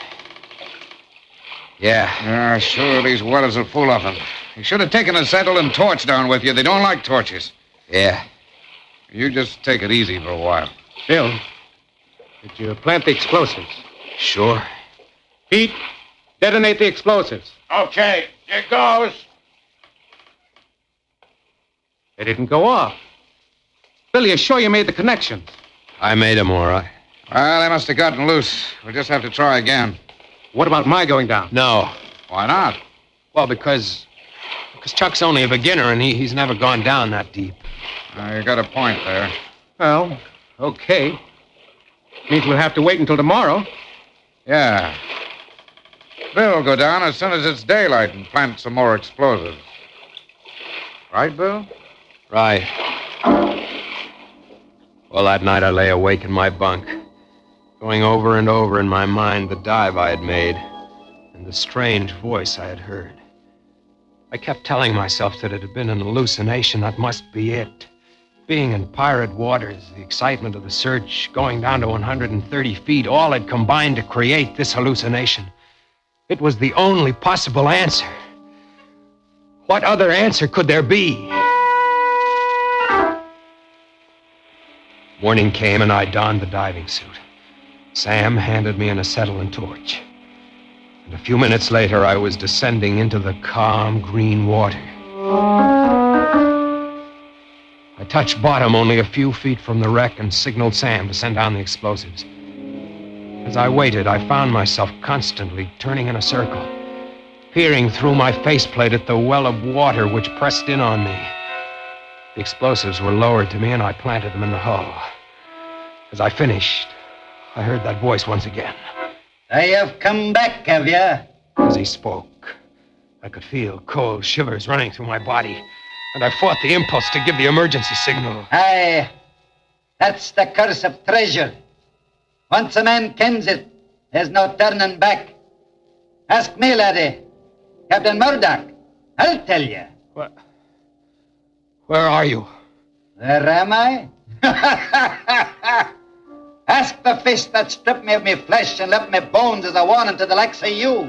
Yeah. Yeah, sure, these whalers are full of them. You should have taken a saddle and torch down with you. They don't like torches. Yeah. You just take it easy for a while. Bill, did you plant the explosives? Sure. Pete, detonate the explosives. Okay, here goes. They didn't go off. Bill, you sure you made the connection? I made them, all right. Well, they must have gotten loose. We'll just have to try again. What about my going down? No. Why not? Well, because... Because Chuck's only a beginner, and he, he's never gone down that deep. Uh, you got a point there. Well, okay. Means we'll have to wait until tomorrow. Yeah. Bill will go down as soon as it's daylight and plant some more explosives. Right, Bill? Right. Well, that night I lay awake in my bunk, going over and over in my mind the dive I had made and the strange voice I had heard. I kept telling myself that it had been an hallucination. That must be it. Being in pirate waters, the excitement of the search, going down to one hundred thirty feet, all had combined to create this hallucination. It was the only possible answer. What other answer could there be? Morning came and I donned the diving suit. Sam handed me an acetylene torch. And a few minutes later, I was descending into the calm, green water. I touched bottom only a few feet from the wreck and signaled Sam to send down the explosives. As I waited, I found myself constantly turning in a circle, peering through my faceplate at the well of water which pressed in on me. The explosives were lowered to me, and I planted them in the hull. As I finished, I heard that voice once again. I have come back, have you? As he spoke, I could feel cold shivers running through my body, and I fought the impulse to give the emergency signal. Aye, that's the curse of treasure. Once a man kens it, there's no turning back. Ask me, laddie. Captain Murdoch, I'll tell you. What? Where are you? Where am I? Ask the fish that stripped me of me flesh and left me bones as a warning to the likes of you.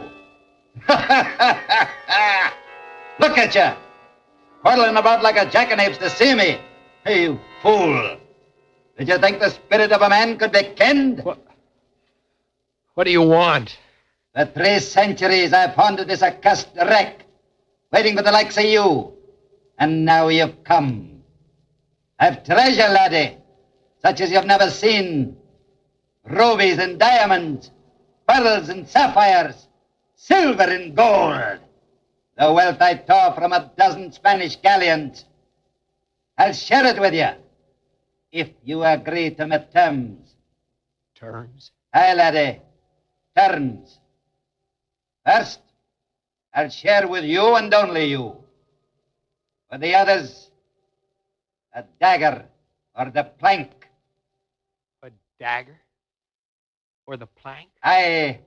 Look at you, whirling about like a jackanapes to see me. Hey, you fool. Did you think the spirit of a man could be kenned? What, what do you want? For three centuries I've haunted this accursed wreck, waiting for the likes of you. And now you've come. I've treasure, laddie, such as you've never seen. Rubies and diamonds, pearls and sapphires, silver and gold. The wealth I tore from a dozen Spanish galleons. I'll share it with you, if you agree to my terms. Terms? Aye, laddie, terms. First, I'll share with you and only you. For the others, a dagger or the plank. A dagger? Or the plank? Aye.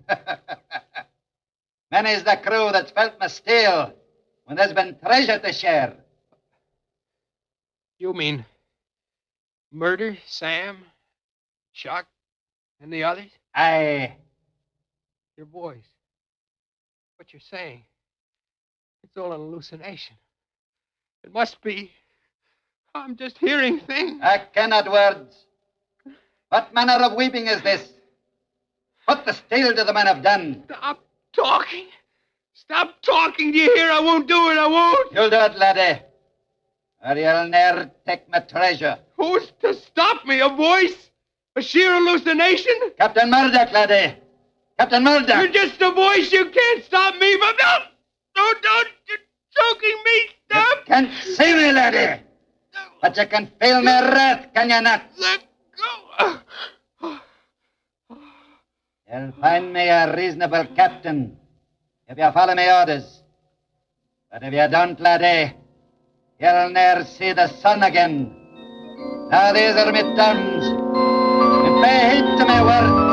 Many's the crew that's felt my steel when there's been treasure to share. You mean murder Sam, Chuck, and the others? Aye. Your boys. What you're saying, it's all an hallucination. It must be. I'm just hearing things. I cannot words. What manner of weeping is this? What the steel do the men have done? Stop talking. Stop talking. Do you hear? I won't do it. I won't. You'll do it, laddie. Or you'll ne'er take my treasure. Who's to stop me? A voice? A sheer hallucination? Captain Murdoch, laddie. Captain Murdoch. You're just a voice. You can't stop me. But no, no, don't. You're choking me. Stop. You can't see me, laddie. But you can feel my wrath, can you not? Let go. You'll find me a reasonable captain if you follow my orders. But if you don't, laddie, you'll ne'er see the sun again. Now these are my terms. And pay heed to my words.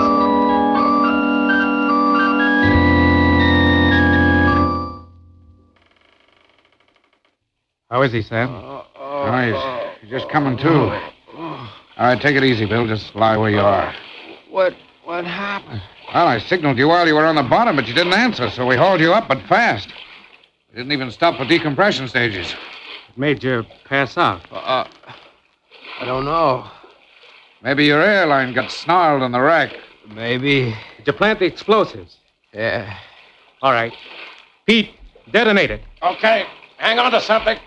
How is he, Sam? Uh, oh, he's, he's just coming to. All right, take it easy, Bill. Just lie where you are. What, what happened? Well, I signaled you while you were on the bottom, but you didn't answer, so we hauled you up, but fast. We didn't even stop for decompression stages. It made you pass out. Uh, I don't know. Maybe your airline got snarled on the wreck. Maybe. Did you plant the explosives? Yeah. All right. Pete, detonate it. Okay. Hang on to something.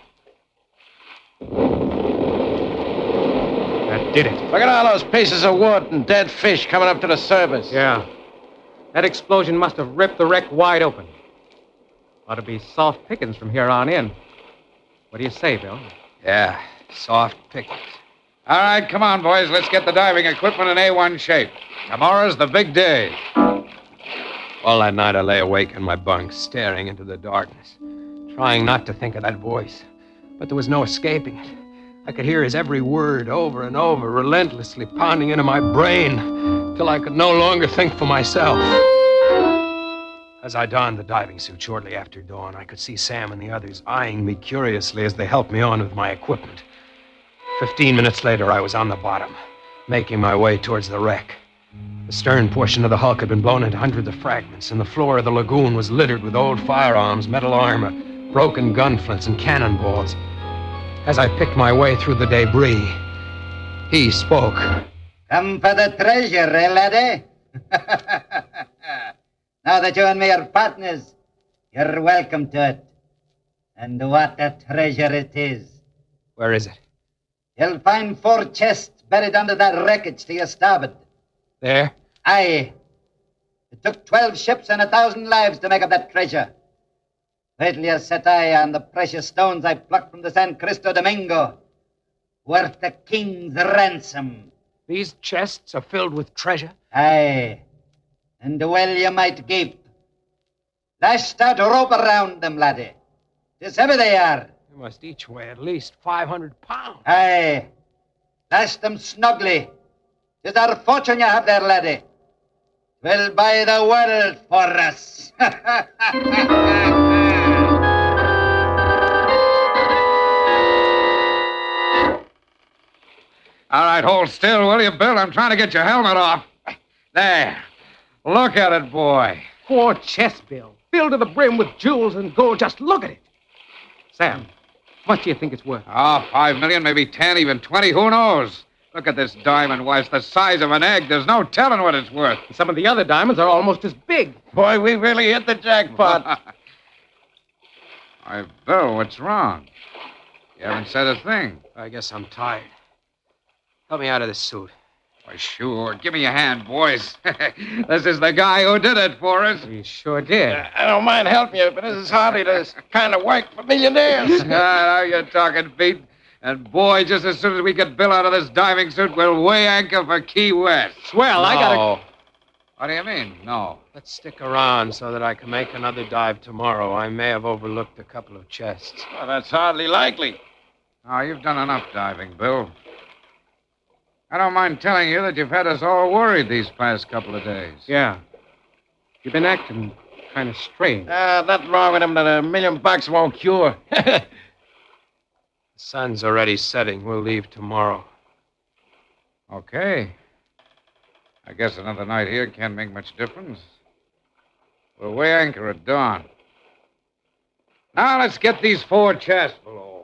That did it. Look at all those pieces of wood and dead fish coming up to the surface. Yeah. That explosion must have ripped the wreck wide open. Ought to be soft pickings from here on in. What do you say, Bill? Yeah, soft pickings. All right, come on, boys. Let's get the diving equipment in A one shape. Tomorrow's the big day. All that night I lay awake in my bunk, staring into the darkness, trying not to think of that voice. But there was no escaping it. I could hear his every word over and over, relentlessly pounding into my brain, till I could no longer think for myself. As I donned the diving suit shortly after dawn, I could see Sam and the others eyeing me curiously as they helped me on with my equipment. Fifteen minutes later, I was on the bottom, making my way towards the wreck. The stern portion of the hulk had been blown into hundreds of fragments, and the floor of the lagoon was littered with old firearms, metal armor, broken gun flints, and cannonballs. As I picked my way through the debris, he spoke. Come for the treasure, eh, laddie? Now that you and me are partners, you're welcome to it. And what a treasure it is. Where is it? You'll find four chests buried under that wreckage to your starboard. There? Aye. It took twelve ships and a thousand lives to make up that treasure. Wait till you set eye on the precious stones I plucked from the San Cristo Domingo. Worth a king's ransom. These chests are filled with treasure? Aye. And well you might gape. Lash that rope around them, laddie. Tis heavy they are. They must each weigh at least five hundred pounds. Aye. Lash them snugly. Tis our fortune you have there, laddie. We'll buy the world for us. All right, hold still, will you, Bill? I'm trying to get your helmet off. There. Look at it, boy. Four chests, Bill. Filled to the brim with jewels and gold. Just look at it. Sam, how much do you think it's worth? Oh, five million, maybe ten, even twenty. Who knows? Look at this diamond, why, it's the size of an egg. There's no telling what it's worth. Some of the other diamonds are almost as big. Boy, we really hit the jackpot. Why, Bill, what's wrong? You haven't said a thing. I guess I'm tired. Help me out of this suit. Why, sure. Give me your hand, boys. This is the guy who did it for us. He sure did. Uh, I don't mind helping you, but this is hardly the kind of work for millionaires. Ah, now you're talking, Pete. And, boy, just as soon as we get Bill out of this diving suit, we'll weigh anchor for Key West. Swell, no. I gotta... What do you mean, no? Let's stick around so that I can make another dive tomorrow. I may have overlooked a couple of chests. Well, that's hardly likely. Oh, you've done enough diving, Bill. I don't mind telling you that you've had us all worried these past couple of days. Yeah. You've been acting kind of strange. Ah, uh, nothing wrong with him that a million bucks won't cure. The sun's already setting. We'll leave tomorrow. Okay. I guess another night here can't make much difference. We'll weigh anchor at dawn. Now let's get these four chests below.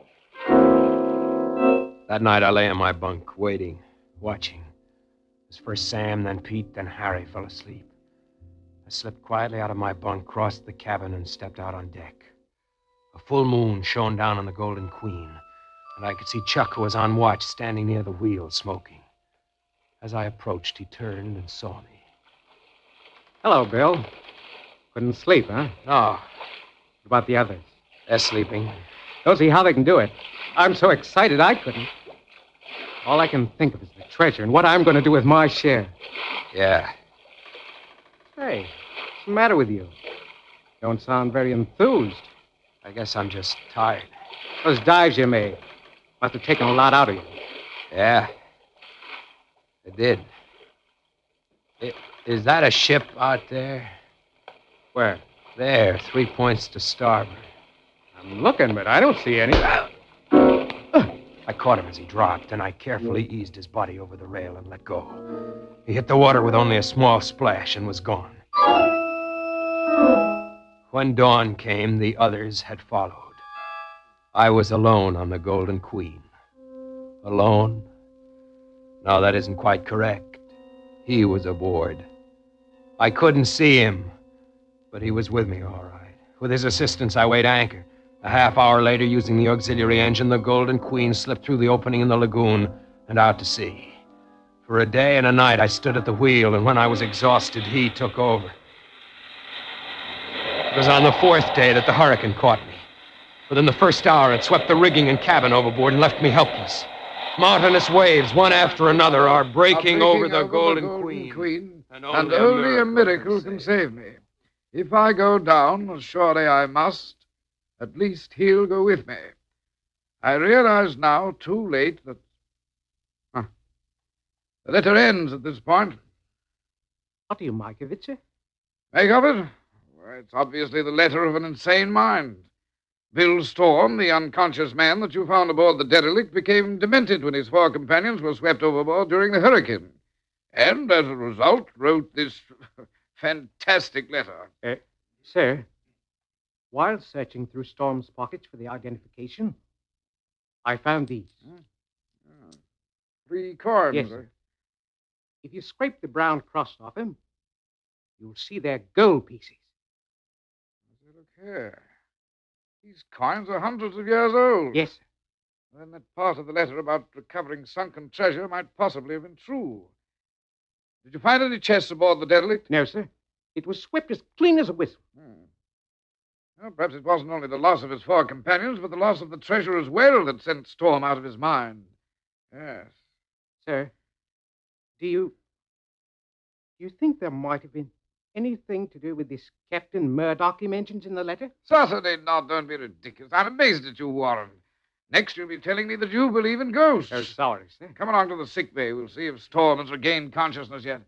That night I lay in my bunk, waiting, watching. As first Sam, then Pete, then Harry fell asleep. I slipped quietly out of my bunk, crossed the cabin, and stepped out on deck. A full moon shone down on the Golden Queen, and I could see Chuck, who was on watch, standing near the wheel, smoking. As I approached, he turned and saw me. Hello, Bill. Couldn't sleep, huh? No. What about the others? They're sleeping. Don't see how they can do it. I'm so excited I couldn't. All I can think of is the treasure and what I'm going to do with my share. Yeah. Hey, what's the matter with you? Don't sound very enthused. I guess I'm just tired. Those dives you made must have taken a lot out of you. Yeah. It did. It, is that a ship out there? Where? There, three points to starboard. I'm looking, but I don't see any. I caught him as he dropped, and I carefully eased his body over the rail and let go. He hit the water with only a small splash and was gone. When dawn came, the others had followed. I was alone on the Golden Queen. Alone? No, that isn't quite correct. He was aboard. I couldn't see him, but he was with me all right. With his assistance, I weighed anchor. A half hour later, using the auxiliary engine, the Golden Queen slipped through the opening in the lagoon and out to sea. For a day and a night, I stood at the wheel, and when I was exhausted, he took over. It was on the fourth day that the hurricane caught me. Within the first hour, it swept the rigging and cabin overboard and left me helpless. Mountainous waves, one after another, are breaking, breaking over, the, over Golden the Golden Queen. Queen. And only, and a, only miracle a miracle can save me. If I go down, surely I must. At least he'll go with me. I realize now, too late, that... Huh. The letter ends at this point. What do you make of it, sir? Make of it? Well, it's obviously the letter of an insane mind. Bill Storm, the unconscious man that you found aboard the derelict, became demented when his four companions were swept overboard during the hurricane. And, as a result, wrote this fantastic letter. Uh, sir, while searching through Storm's pockets for the identification, I found these. Hmm. Oh. Three coins. Yes, sir. If you scrape the brown crust off him, you'll see they're gold pieces. Look here. These coins are hundreds of years old. Yes, sir. Then that part of the letter about recovering sunken treasure might possibly have been true. Did you find any chests aboard the derelict? No, sir. It was swept as clean as a whistle. Hmm. Well, perhaps it wasn't only the loss of his four companions, but the loss of the treasure as well that sent Storm out of his mind. Yes. Sir, do you... do you think there might have been anything to do with this Captain Murdoch he mentions in the letter? Certainly not. Don't be ridiculous. I'm amazed at you, Warren. Next, you'll be telling me that you believe in ghosts. Oh, sorry, sir. Come along to the sick bay. We'll see if Storm has regained consciousness yet.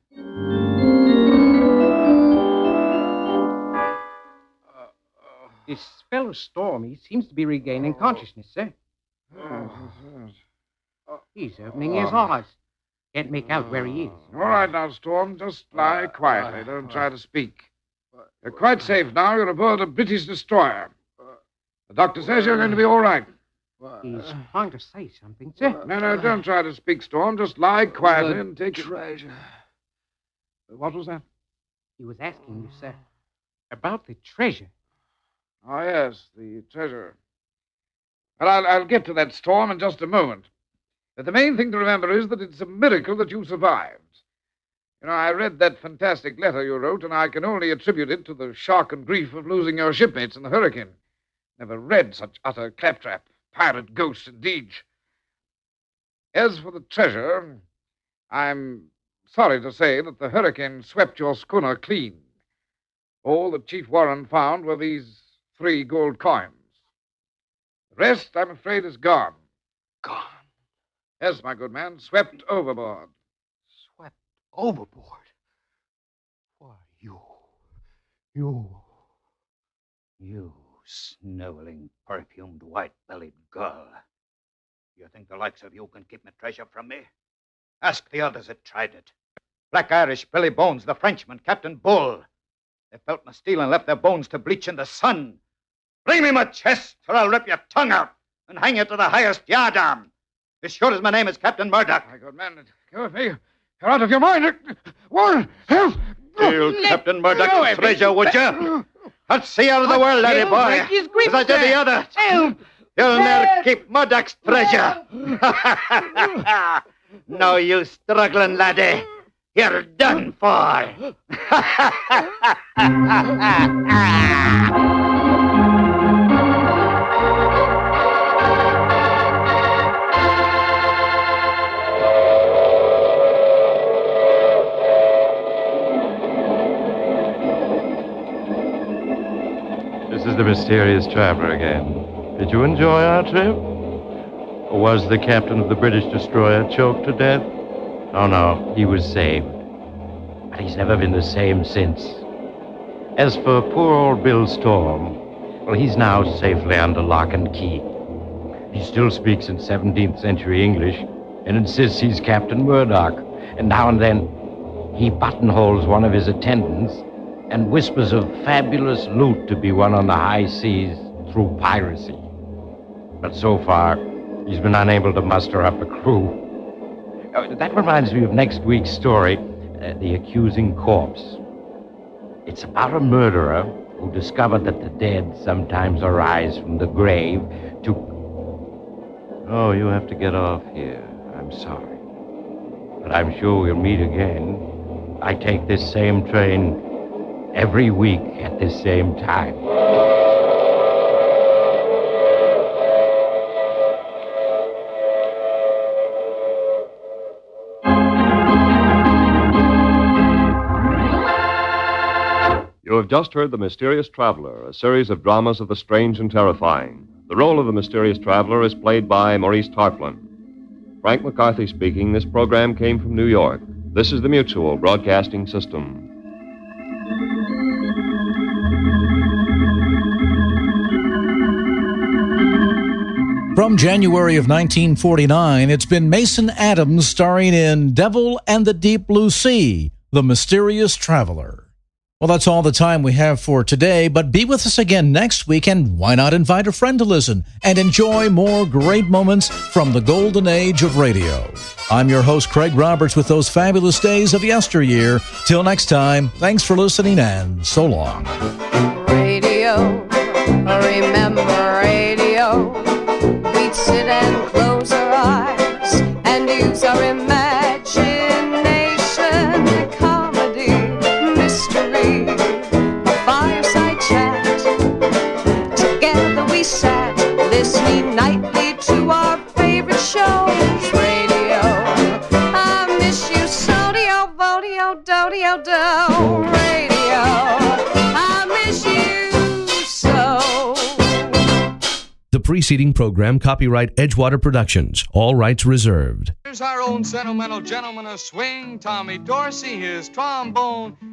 This fellow Storm, he seems to be regaining consciousness, sir. Oh. He's opening his eyes. Can't make out where he is. All right now, Storm. Just lie quietly. Don't try to speak. You're quite safe now. You're aboard a British destroyer. The doctor says you're going to be all right. He's trying to say something, sir. No, no, don't try to speak, Storm. Just lie quietly and take treasure. It. What was that? He was asking you, sir, about the treasure. Oh, yes, the treasure. Well, I'll, I'll get to that, Storm, in just a moment. But the main thing to remember is that it's a miracle that you survived. You know, I read that fantastic letter you wrote, and I can only attribute it to the shock and grief of losing your shipmates in the hurricane. Never read such utter claptrap. Pirate ghosts, indeed. As for the treasure, I'm sorry to say that the hurricane swept your schooner clean. All that Chief Warren found were these three gold coins. The rest, I'm afraid, is gone. Gone? Yes, my good man, swept overboard. Swept overboard? Why, you... You... You sniveling, perfumed, white-bellied girl. You think the likes of you can keep my treasure from me? Ask the others that tried it. Black Irish, Billy Bones, the Frenchman, Captain Bull. They felt my steel and left their bones to bleach in the sun. Bring me my chest, or I'll rip your tongue out and hang you to the highest yardarm. As sure as my name is Captain Murdoch. My good man, go with me. You're out of your mind. Warren, help! Steal Captain Murdoch's treasure, would you? I'll see out of the world, laddie boy, as I did the other. Help! You'll never keep Murdoch's treasure. No, you struggling laddie. You're done for. This is the mysterious traveler again. Did you enjoy our trip? Or was the captain of the British destroyer choked to death? Oh, no, he was saved. But he's never been the same since. As for poor old Bill Storm, well, he's now safely under lock and key. He still speaks in seventeenth century English and insists he's Captain Murdoch. And now and then, he buttonholes one of his attendants and whispers of fabulous loot to be won on the high seas through piracy. But so far, he's been unable to muster up a crew. Uh, that reminds me of next week's story, uh, The Accusing Corpse. It's about a murderer who discovered that the dead sometimes arise from the grave to... Oh, you have to get off here. I'm sorry. But I'm sure we'll meet again. I take this same train every week at this same time. You have just heard The Mysterious Traveler, a series of dramas of the strange and terrifying. The role of the mysterious traveler is played by Maurice Tarplin. Frank McCarthy speaking. This program came from New York. This is the Mutual Broadcasting System. From January of nineteen forty-nine, it's been Mason Adams starring in Devil and the Deep Blue Sea, The Mysterious Traveler. Well, that's all the time we have for today, but be with us again next week, and why not invite a friend to listen and enjoy more great moments from the golden age of radio. I'm your host, Craig Roberts, with those fabulous days of yesteryear. Till next time, thanks for listening, and so long. Radio, remember radio. We'd sit and close our eyes and use our imagination. Comedy, mystery, a fireside chat. Together we sat, listening nightly to our favorite shows. Radio, I miss you, so-dio, vodio, do-dio, do. Radio, I miss you so. The preceding program, copyright Edgewater Productions, all rights reserved. Here's our own sentimental gentleman of swing, Tommy Dorsey, his trombone.